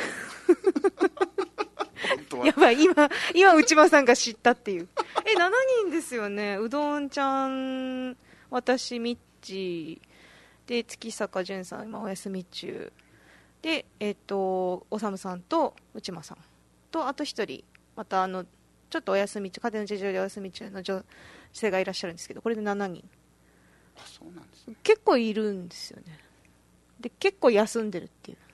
やばい、今今内間さんが知ったっていう。え、しちにんですよね。うどんちゃん、私ミッチで、月坂淳さん今お休み中で、えっとおさむさんと内間さんと、あと一人またあのちょっとお休み中、家庭の事情でお休み中の女性がいらっしゃるんですけど、これでしちにん。 あ、そうなんですね。 結構いるんですよね。で結構休んでるっていう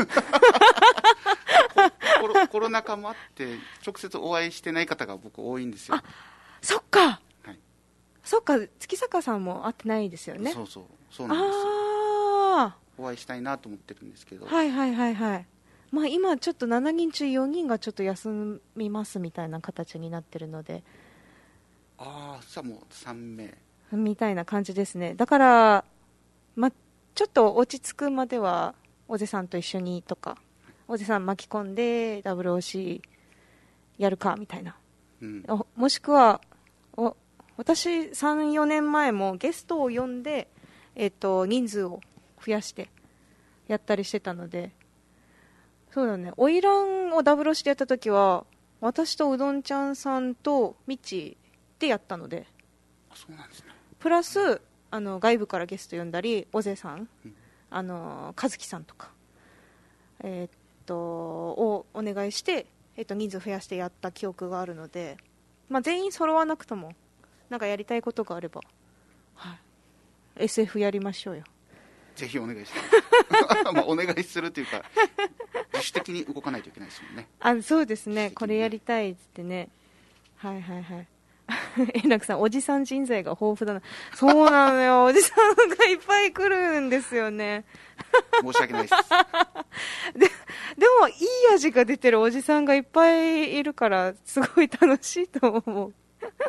コ, ロコロナ禍もあって直接お会いしてない方が僕多いんですよ。 あ、そっか、 はい、 そっか、月坂さんも会ってないですよね。 そうそう、そうなんですよ。 あ、 お会いしたいなと思ってるんですけど、 はいはいはいはい。まあ今ちょっとしちにん中よにんがちょっと休みますみたいな形になってるので、 ああ、さあもうさんめいみたいな感じですね。だからまあちょっと落ち着くまではおじさんと一緒にとか、おじさん巻き込んで ダブルオーシー やるかみたいな、 うん、 もしくは お, お私さん、よねんまえもゲストを呼んで、えっと、人数を増やしてやったりしてたので、そうだね、花魁をダブルしてやった時は私とうどんちゃんさんとみちでやったので、 そうなんですね。 プラスあの外部からゲスト呼んだり、おぜさん、うん、あの和樹さんとか、えー、っとをお願いして、えー、っと人数増やしてやった記憶があるので、まあ、全員揃わなくともなんかやりたいことがあれば、はい、エスエフ やりましょうよ。 ぜひお願いしますまあお願いするというか自主的に動かないといけないですもんね。 あ、そうですね、これやりたいっつってね。はいはいはい円楽さん、おじさん人材が豊富だな。そうなのよおじさんがいっぱい来るんですよね申し訳ないですで, でもいい味が出てるおじさんがいっぱいいるからすごい楽しいと思う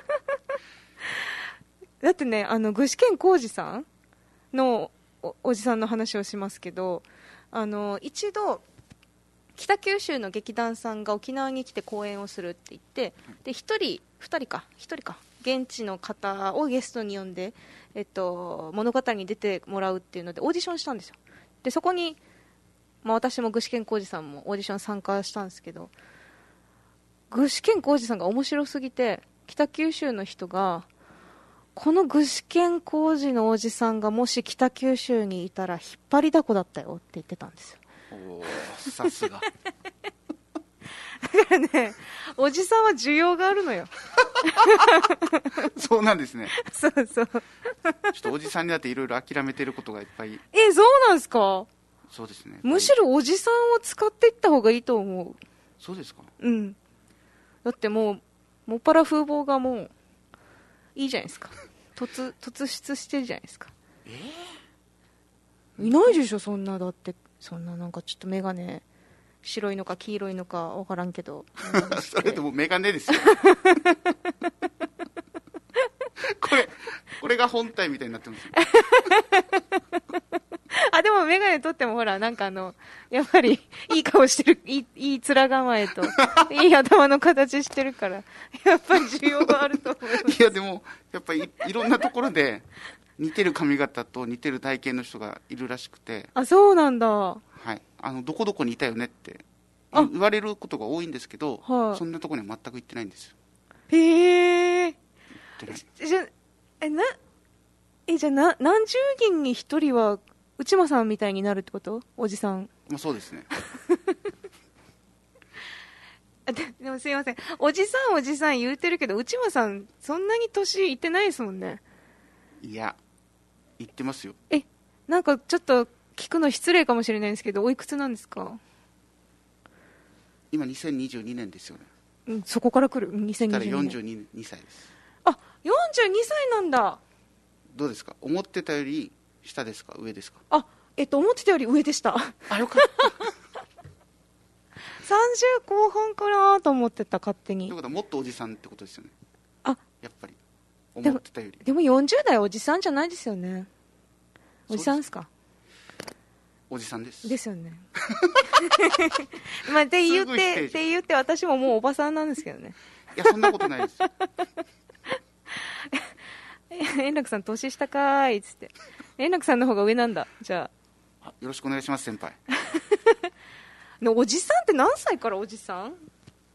だってね、あの具志堅浩二さんの お, おじさんの話をしますけど、あの一度北九州の劇団さんが沖縄に来て公演をするって言って、でひとりふたりかひとりか現地の方をゲストに呼んで、えっと、物語に出てもらうっていうのでオーディションしたんですよ。でそこに、まあ、私も具志堅浩二さんもオーディション参加したんですけど、具志堅浩二さんが面白すぎて、北九州の人がこの具志堅浩二のおじさんがもし北九州にいたら引っ張りだこだったよって言ってたんですよ。 おー、さすがだからね、おじさんは需要があるのよそうなんですね。 そうそうちょっとおじさんになっていろいろ諦めてることがいっぱい。 え、そうなんですか。 そうですね、 むしろおじさんを使っていった方がいいと思う。 そうですか。 うん、だってもうもっぱら風貌がもういいじゃないですか。 突, 突出してるじゃないですか。 えー、いないでしょそんな。だってそんななんかちょっとメガネ白いのか黄色いのか分からんけどそれでもメガネですよこれこれが本体みたいになってますあ、でもメガネ取ってもほらなんかあのやっぱりいい顔してる、いい、いい面構えといい頭の形してるからやっぱり需要があると思います。 いやでもやっぱり い, いろんなところで似てる髪型と似てる体型の人がいるらしくて。 あ、そうなんだ。 はい、あのどこどこにいたよねって言われることが多いんですけど、はい、そんなところには全く行ってないんですよ。 へえ。じゃえなえじゃあな何十人に一人は内間さんみたいになるってこと？おじさん。 まあ、そうですねで, でもすいません、おじさんおじさん言うてるけど内間さんそんなに年いってないですもんね。 いや言ってますよ。 え、なんかちょっと聞くの失礼かもしれないんですけど、おいくつなんですか？ 今にせんにじゅうにねんですよね。 うん、そこから来るにせんにじゅうにねん。 よんじゅうにさいです。 あ、よんじゅうにさいなんだ。 どうですか、思ってたより下ですか上ですか？ あ、えっと思ってたより上でした。 あ、よかったさんじゅうこう半かなと思ってた、勝手に。 ということはもっとおじさんってことですよね。 あ、 やっぱり思ってたより。 でも、でもよんじゅう代おじさんじゃないですよね。おじさんですか？ おじさんですですよねまあって言ってって言って私ももうおばさんなんですけどね。 いやそんなことないです円楽さん年下かーいっつって。円楽さんの方が上なんだ。じゃあ、 あ、よろしくお願いします先輩のおじさんって何歳からおじさん？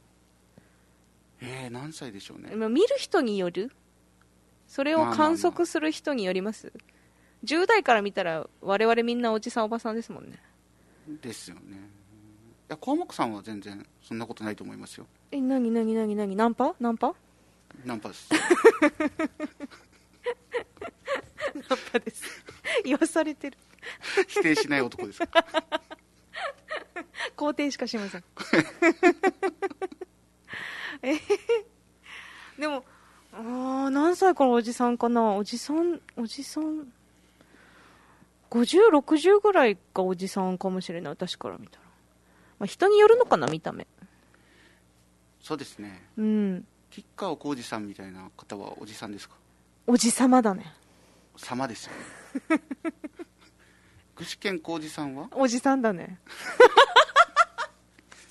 えー、何歳でしょうね。 見る人による？それを観測する人によります。まあまあまあ、じゅう代から見たら我々みんなおじさんおばさんですもんね。 ですよね。いや項目さんは全然そんなことないと思いますよ。 え、なになになになに、ナンパナンパナンパですナンパです言わされてる否定しない男ですか肯定しかしませんえー、でもあ何歳からおじさんかな。おじさんおじさんごじゅう、ろくじゅうぐらいがおじさんかもしれない、私から見たら。まあ、人によるのかな、見た目。 そうですね。 うん。 吉川晃司さんみたいな方はおじさんですか？ おじさまだね。 様ですよね具志堅浩司さんはおじさんだね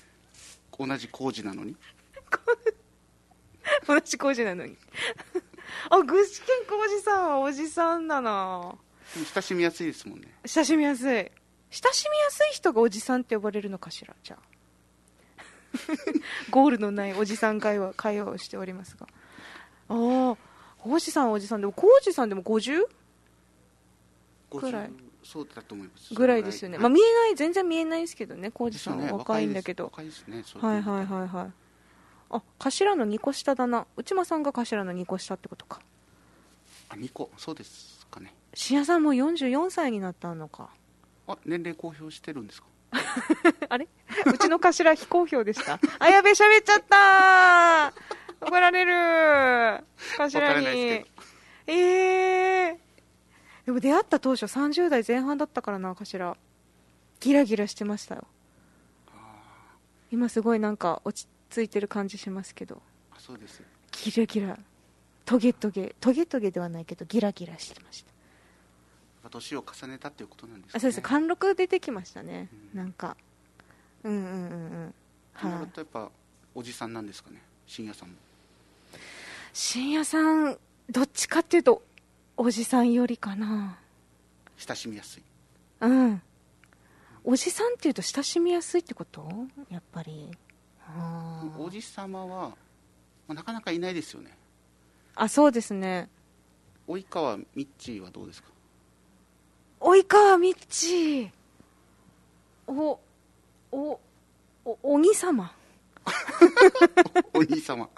同じ浩司なのに同じ浩司なのにあ、具志堅浩二さんはおじさんだな。 でも親しみやすいですもんね。 親しみやすい。親しみやすい人がおじさんって呼ばれるのかしら、じゃあ。ゴールのないおじさん会話、会話をしておりますが。ああ、おじさんはおじさんでも、浩二さんでも ごじゅう? ぐらい。 そうだと思います。 ぐらいですよね。はい、まあ見えない、全然見えないですけどね、浩二さんは若いんだけど。 若いですね。 はいはいはいはい。あ、頭のにこ下だな。内間さんが頭のにこ下ってことか。 あ、にこ、そうですかね。 深夜さんもよんじゅうよんさいになったのか。 あ、年齢公表してるんですか？ あれうちの頭非公表でした。あ、やべえ、喋っちゃったー。怒られる頭に。えー。でも出会った当初さんじゅう代前半だったからな、頭。ギラギラしてましたよ。今すごいなんか落ち着いてる感じしますけど。 あ、そうです。 ギラギラ。トゲトゲ。トゲトゲではないけど、ギラギラしてました。 年を重ねたっていうことなんですかね。 あ、そうです。貫禄出てきましたね。うん、なんか。うんうんうんうん。 はい。やっぱおじさんなんですかね。深夜さんも。 深夜さん、どっちかっていうとおじさんよりかな。 親しみやすい。 うん。おじさんっていうと親しみやすいってこと？やっぱり。 おじさまは、まあ、なかなかいないですよね。 あ、そうですね。 及川みっちーはどうですか？ 及川みっちー、おおおお兄様お兄様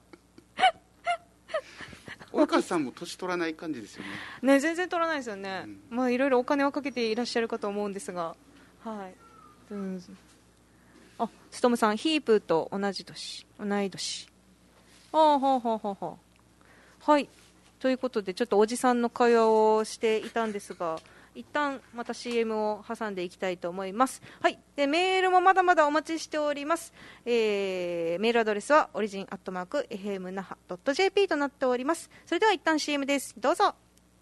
及川さんも年取らない感じですよね。 ね、全然取らないですよね、うん、まあいろいろお金をかけていらっしゃるかと思うんですが、はい、うん、あ、ストムさん、ヒープーと同じ年、同い年。ほうほうほうほうほう。はい、ということでちょっとおじさんの会話をしていたんですが、一旦また シーエム を挟んでいきたいと思います。はい、でメールもまだまだお待ちしております。えー、メールアドレスはオリジンアットマーク エフエムナハドットジェーピー となっております。それでは一旦 シーエム です。どうぞ。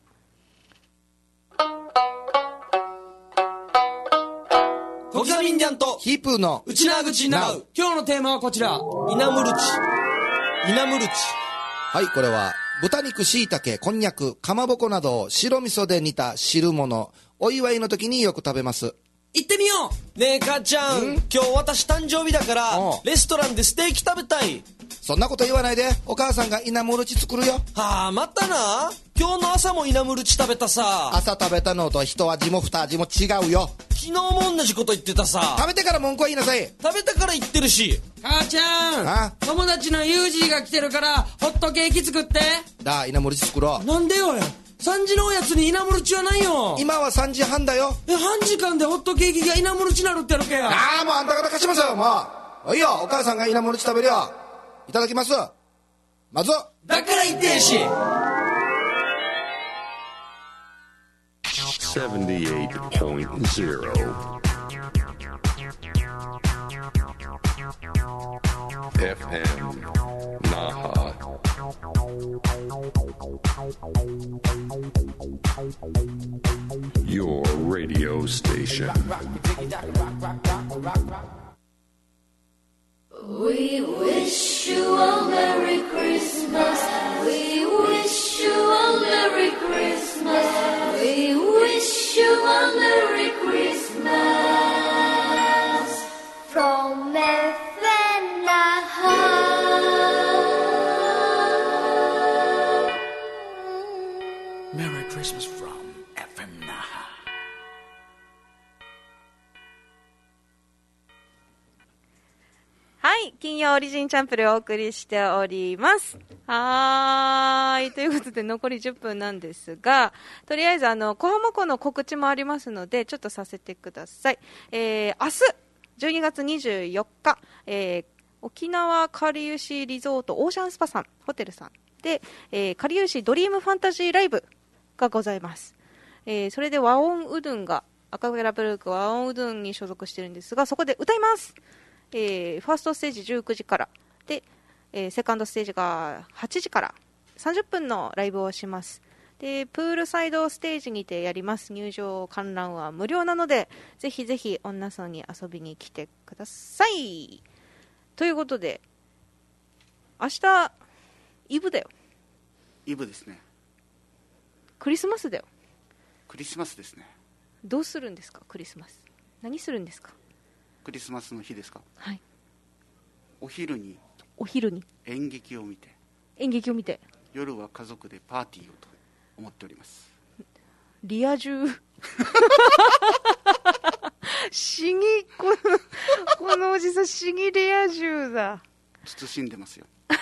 時田民ジャンとヒープーの内縄口なう。今日のテーマはこちら、イナムルチ。イナムルチ。 はい、これは豚肉、椎茸、こんにゃく、かまぼこなどを白味噌で煮た汁物、お祝いの時によく食べます。 行ってみよう。ねえ母ちゃん、ん今日私誕生日だからレストランでステーキ食べたい。 そんなこと言わないで、お母さんがイナムルチ作るよ。 はあ、またな。今日の朝もイナムルチ食べたさ。 朝食べたのと一味も二味も違うよ。 昨日も同じこと言ってたさ。 食べてから文句は言いなさい。 食べたから言ってるし。 母ちゃん、 あ友達のユージーが来てるからホットケーキ作って。 だ、イナムルチ作ろう。 なんでよ。さんじのおやつにイナムルチはないよ。 今はさんじはんだよ。 え、半時間でホットケーキがイナムルチなるってやるけや。 ああ、もうあんた方貸しますよ、もう。おいよ、お母さんがイナムルチ食べるよ。いただきます。まずだから言ってんし。 セブンティーエイトポイントゼロ エフエム Naha Your radio station. We wish you a Merry Christmas. We wish you a Merry Christmas. We wish you a Merry Christmas. From F M Naha. Merry Christmas from エフエム Naha。 はい、金曜オリジンチャンプルをお送りしております。はーい、ということで残りじゅっぷんなんですが、とりあえずあの小浜湖の告知もありますのでちょっとさせてください。えー、明日じゅうにがつにじゅうよっか、えー、沖縄かりゆしリゾートオーシャンスパさんホテルさんで、えー、かりゆしドリームファンタジーライブがございます。えー、それで和音うどんが赤ゲラブルーク和音うどんに所属してるんですが、そこで歌います。えー、ファーストステージじゅうくじからで、えー、セカンドステージがはちじからさんじゅっぷんのライブをします。でプールサイドステージにてやります。入場観覧は無料なのでぜひぜひ女さんに遊びに来てください。ということで明日イブだよ。 イブですね。 クリスマスだよ。 クリスマスですね。 どうするんですかクリスマス。何するんですか。 クリスマスの日ですか。 はい。 お昼にお昼に演劇を見て演劇を見て夜は家族でパーティーをと思っております。 リア充死にこのこのおじさん死にリア充だ。 慎んでますよ。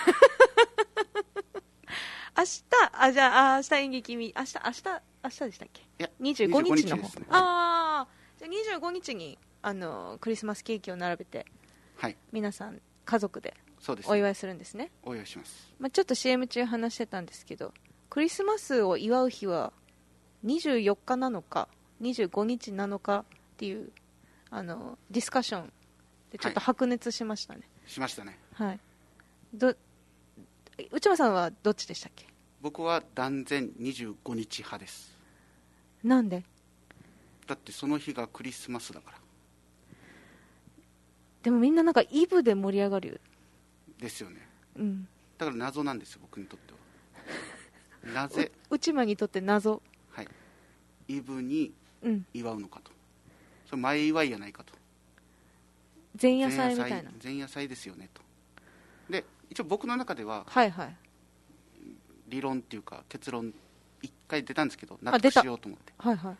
明日あじゃあ明日演劇見明日明日明日でしたっけ。 いやにじゅうごにちの方、 ですね。 ああじゃあにじゅうごにちにあのクリスマスケーキを並べて、 はい、 皆さん家族でそうです、 お祝いするんですね。 お祝いします。 まあ、ちょっと シーエム 中話してたんですけど、クリスマスを祝う日はにじゅうよっかなのかにじゅうごにちなのかっていうあのディスカッションでちょっと白熱しましたね。 はい、しましたね。 はい。ど内間さんはどっちでしたっけ。 僕は断然にじゅうごにち派です。 なんで。 だってその日がクリスマスだから。 でもみんななんかイブで盛り上がるよ。 ですよね。 うん。 だから謎なんですよ僕にとっては。なぜ内間にとって謎。 はい。イブに祝うのかと。 うん、 それ前祝いやないかと。 前夜祭みたいな。 前夜祭ですよねと。で一応僕の中では、 はいはい、 理論っていうか結論一回出たんですけど納得しようと思って、 はいはい、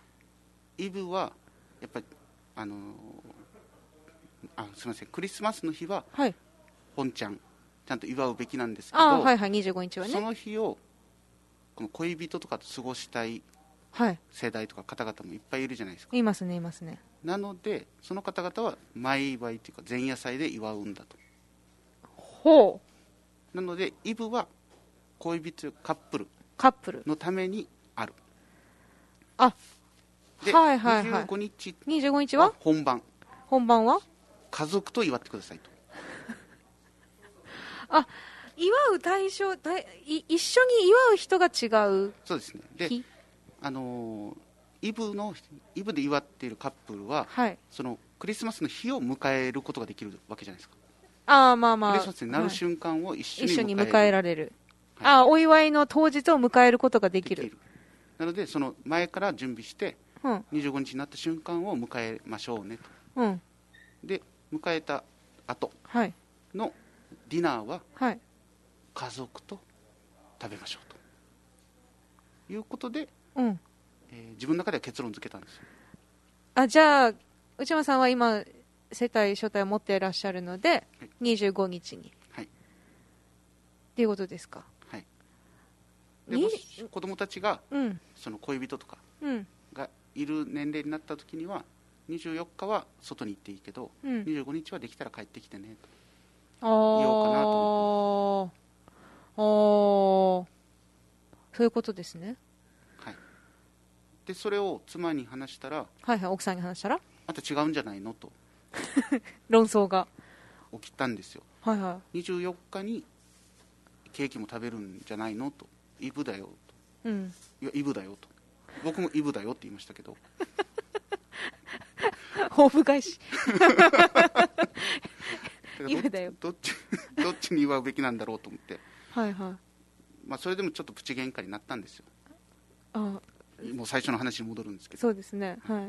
イブはやっぱりあのー、あすみませんクリスマスの日は、 はい、 本ちゃんちゃんと祝うべきなんですけど、 あ、はいはい、にじゅうごにちはね、 その日をこの恋人とかと過ごしたい世代とか方々もいっぱいいるじゃないですか。 いますねいますね。 なのでその方々は前祝いというか前夜祭で祝うんだと。 ほう。 なのでイブは恋人カップルカップルのためにある。 あ、 で、 はいはいはい、 にじゅうごにちにじゅうごにちは本番本番は家族と祝ってくださいと。 あ、祝う対象い一緒に祝う人が違う。 そうですね。で、あのー、イブのイブで祝っているカップルは、はい、そのクリスマスの日を迎えることができるわけじゃないですか。 ああ、まあまあ、 クリスマスになる瞬間を一緒に迎える、 はい、一緒に迎えられる、はい、ああ、お祝いの当日を迎えることができる。 できる。なのでその前から準備して、うん、にじゅうごにちになった瞬間を迎えましょうねと、うん、で迎えた後のディナーは家族と食べましょうということで、うん、えー、自分の中では結論付けたんですよ。 あ、じゃあ内間さんは今世帯所帯を持っていらっしゃるので、はい、にじゅうごにちに、はい、っていうことですか。 はい。でもし子供たちが、うん、その恋人とかがいる年齢になった時にはにじゅうよっかは外に行っていいけど、うん、にじゅうごにちはできたら帰ってきてねと言おうかなと思ってます。 ああ、そういうことですね。 はい。でそれを妻に話したら、 はいはい、奥さんに話したら、 あと違うんじゃないのと論争が起きたんですよ。 はいはい。 にじゅうよっかにケーキも食べるんじゃないのと、イブだよと、うん、いやイブだよと、僕もイブだよって言いましたけどオブ返しイブだよ。 どっちどっちに祝うべきなんだろうと思って、 はいはい、 まあ、それでもちょっとプチ喧嘩になったんですよ。 あ、 もう最初の話に戻るんですけど、 そうですね、はい、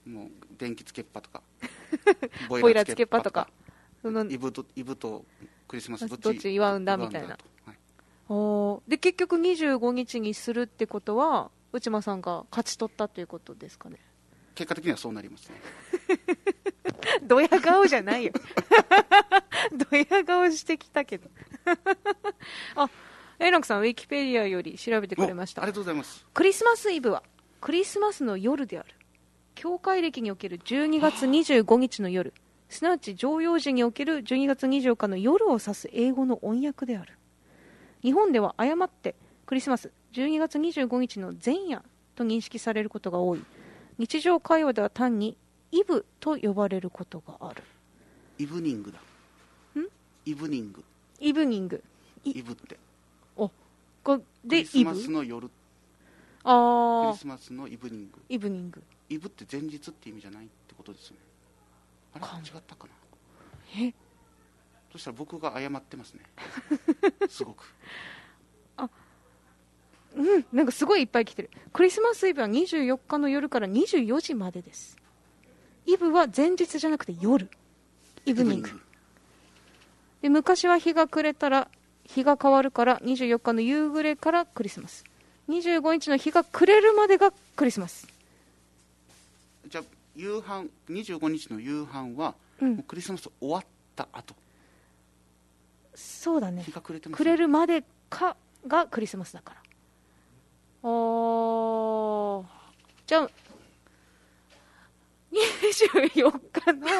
もう電気つけっぱとかボイラーつけっぱとか、 そのイブとイブとクリスマスどっちどっち祝うんだみたいな。はい、おで結局にじゅうごにちにするってことは内間さんが勝ち取ったということですかね。 結果的にはそうなりますね。 ドヤ顔じゃないよドヤ顔してきたけどあ、円楽さんウィキペディアより調べてくれました。 ありがとうございます。 クリスマスイブはクリスマスの夜である。教会暦におけるじゅうにがつにじゅうごにちの夜、すなわち常用時におけるじゅうにがつにじゅうよっかの夜を指す英語の音訳である。日本では誤ってクリスマスじゅうにがつにじゅうごにちの前夜と認識されることが多い。日常会話では単にイブと呼ばれることがある。 イブニングだ。 んイブニング。 イブニング。 イ, イブって。 おこでクリスマスの夜。 ああ。 クリスマスのイブニング。 イブニング。 イブって前日って意味じゃないってことですよね。あれ違ったかな。 えそしたら僕が謝ってますねすごく。 あ、 うん、なんかすごいいっぱい来てる。クリスマスイブはにじゅうよっかの夜からにじゅうよじまでです。イブは前日じゃなくて夜、イブニングで、昔は日が暮れたら日が変わるからにじゅうよっかの夕暮れからクリスマス、にじゅうごにちの日が暮れるまでがクリスマス。 じゃあ夕飯、にじゅうごにちの夕飯は、うん、もうクリスマス終わった後。 そうだね、 日が暮れてますね、 暮れるまでかがクリスマスだから。おー、じゃあにじゅうよっかの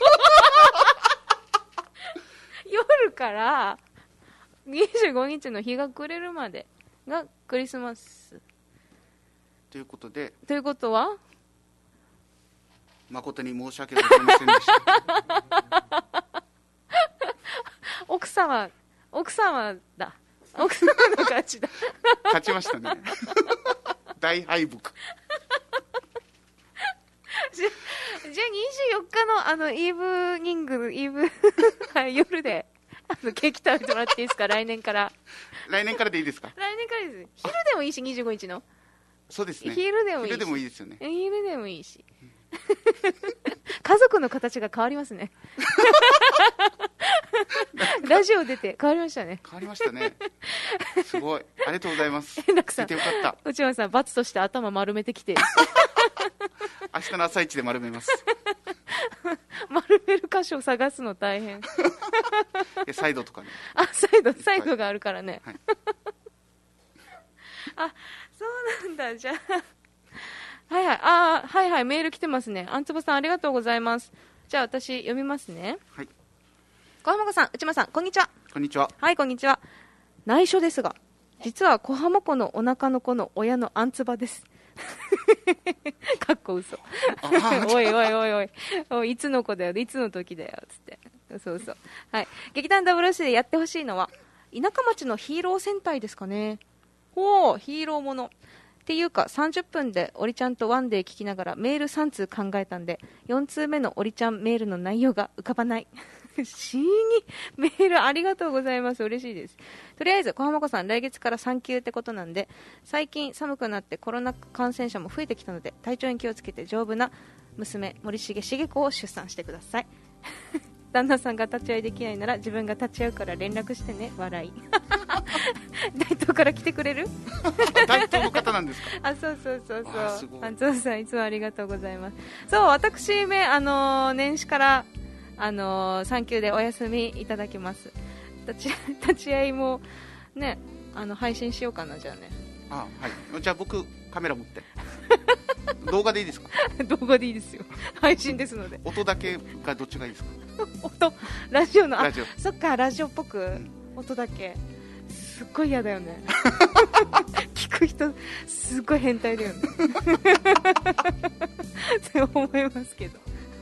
夜からにじゅうごにちの日が暮れるまでがクリスマスということで、 ということは誠に申し訳ございませんでした奥様奥様だ奥様の勝ちだ勝ちましたね大敗北じゃ, じゃあにじゅうよっかのあのイブニングイブ夜であのケーキ食べてもらっていいですか？来年から来年からでいいですか？ 来年からです。昼でもいいし、にじゅうごにちのそうですね、 昼でもいいし、 昼でもいいですよね。 昼でもいいし家族の形が変わりますねラジオ出て変わりましたね。 変わりましたね。すごい、ありがとうございます。 円楽さん、 出てよかった。 内山さん、罰として頭丸めてきて明日の朝一で丸めます丸める箇所を探すの大変サイドとかね。 あ、サイドサイドがあるからね、はい、あ、そうなんだ。じゃあはいはい、あ、はいはい、メール来てますね。あんつぼさん、ありがとうございます。じゃあ私読みますね。 はい。 小浜子さん、内間さん、こんにちは。 こんにちは。 はい、こんにちは。内緒ですが、実は小浜子のお腹の子の親のあんつばですかっこ嘘おいおいおいおいおい、いつの子だよ、いつの時だよつって、そうそう。はい、劇団 ダブリューシー でやってほしいのは田舎町のヒーロー戦隊ですかね。ほう、ヒーローものっていうか、さんじゅっぷんでおりちゃんとワンデー聞きながらメールさん通考えたんで、よん通目のおりちゃんメールの内容が浮かばない死にメールありがとうございます。嬉しいです。とりあえず小浜子さん、来月から産休ってことなんで、最近寒くなってコロナ感染者も増えてきたので、体調に気をつけて丈夫な娘森重茂子を出産してください旦那さんが立ち会いできないなら自分が立ち会うから連絡してね、笑い大東から来てくれる大東の方なんですか？ あ、そうそうそうそう。あんつおさん、いつもありがとうございます。そう、私め、あのー、年始からあのー、産休でお休みいただきます。立ち、立ち会いもね、あの配信しようかな。じゃあね。 あ、はい。じゃあ僕カメラ持って動画でいいですか？ 動画でいいですよ。配信ですので。 音だけがどっちがいいですか？ 音、ラジオの、 ラジオ。 そっか、ラジオっぽく、うん、音だけ。すっごい嫌だよね聞く人すっごい変態だよねって思いますけど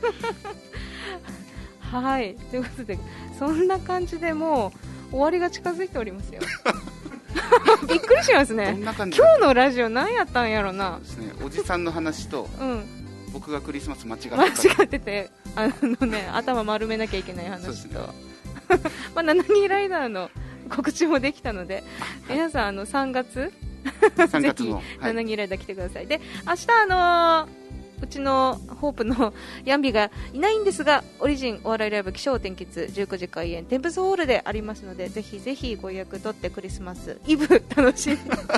はい、ということでそんな感じでもう終わりが近づいておりますよびっくりしますね。 どんな感じ？ 今日のラジオ何やったんやろな。 そうですね、おじさんの話と、うん、僕がクリスマス間違ってた間違ってて、あのね、頭丸めなきゃいけない話と、ねまあ、ななぎライダーの告知もできたので、はい、皆さんあのさんがつさんがつのぜひななぎライダー来てください。で、明日あのーうちのホープのヤンビがいないんですが、オリジンお笑いライブ起承転結じゅうくじ開演テンプスホールでありますので、ぜひぜひご予約取ってクリスマスイブ楽しみ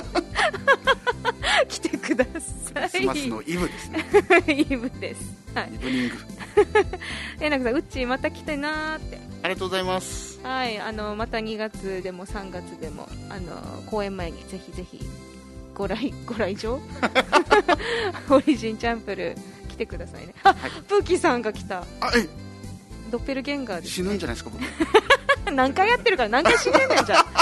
来てください。 クリスマスのイブですねイブです、はい、 イブニングえなくさん、うっちーまた来てなーって。 ありがとうございます。 はい、あのまたにがつでもさんがつでもあの公演前にぜひぜひご来ご来場オリジンチャンプル来てくださいね。あ、はい、プーキーさんが来た。 あ、えドッペルゲンガーです、ね、 死ぬんじゃないですか僕何回やってるから何回死ねんねんじゃん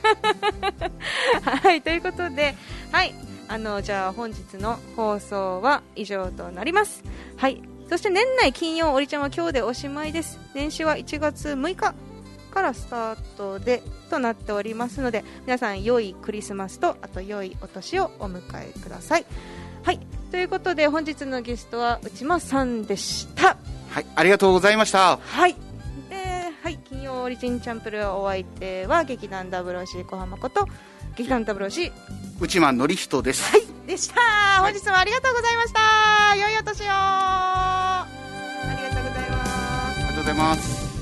はい、ということで、はい、あのじゃあ本日の放送は以上となります。はい、そして年内金曜おりちゃんは今日でおしまいです。年始はいちがつむいかからスタートでとなっておりますので、皆さん良いクリスマスとあと良いお年をお迎えください。はい、ということで本日のゲストは内間さんでした。 はい、ありがとうございました。 はい、で、はい、金曜オリジンチャンプルお相手は劇団ダブルオーシー小浜こと劇団太郎氏内間典人です。 はいでした、はい、本日もありがとうございました。良いお年を。ありがとうございます。 ありがとうございます。